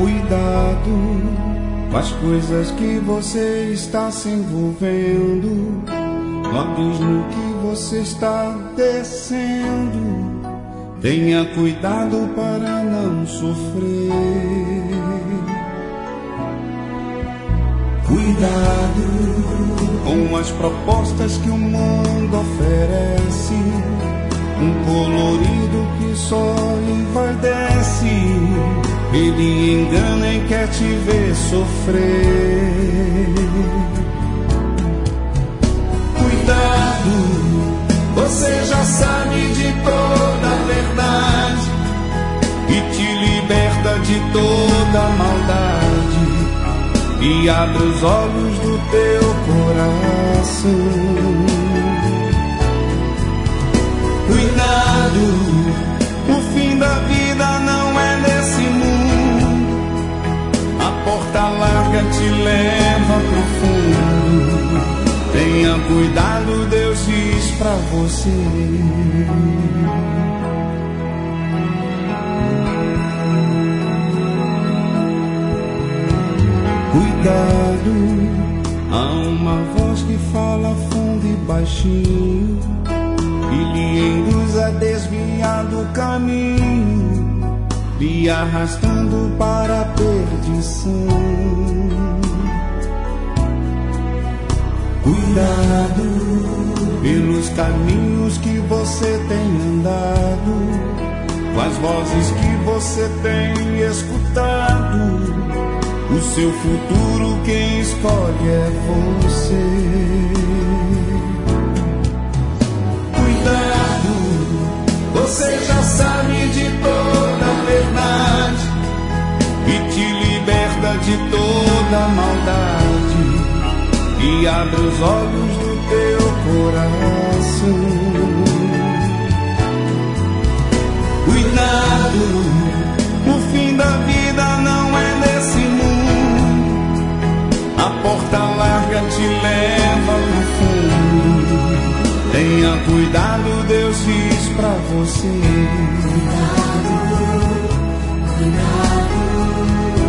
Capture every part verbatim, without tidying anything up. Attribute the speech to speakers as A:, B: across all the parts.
A: Cuidado com as coisas que você está se envolvendo, no abismo que você está descendo. Tenha cuidado para não sofrer. Cuidado com as propostas que o mundo oferece, um colorido que só envaidece. Ele engana e quer te ver sofrer. Cuidado, você já sabe de toda a verdade e te liberta de toda a maldade e abre os olhos do teu coração. Cuidado, o fim da vida não é nesse mundo. A porta larga te leva pro fundo. Tenha cuidado, Deus diz pra você. Cuidado, há uma voz que fala fundo e baixinho e lhe induz a desviar do caminho, lhe arrastando para a perdição. Cuidado pelos caminhos que você tem andado, com as vozes que você tem escutado. O seu futuro quem escolhe é você. Cuidado, você já sabe de toda a verdade e te liberta de toda a maldade e abre os olhos do teu coração. Cuidado, o fim da vida não é nesse mundo. A porta larga te leva no fundo. Tenha cuidado, Deus diz pra você. Cuidado, cuidado.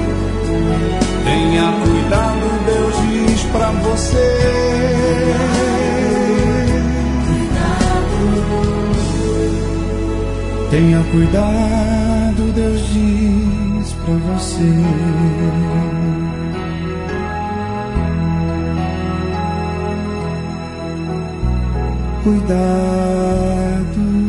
A: Tenha cuidado, Deus diz pra você. Cuidado. Tenha cuidado, Deus diz pra você. Cuidado.